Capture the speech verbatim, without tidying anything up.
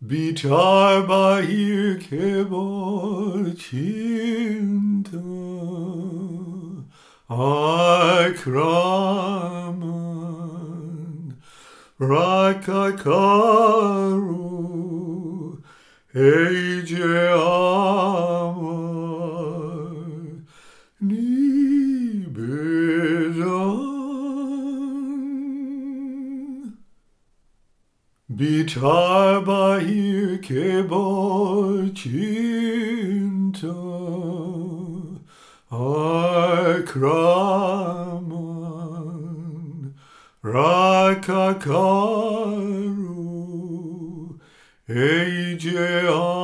Bitar bahir ke bol cinta Akraman Rakakaru Ece amar Ni bedan Bitar bahir ke bol cinta Akraman Rakakaru Ece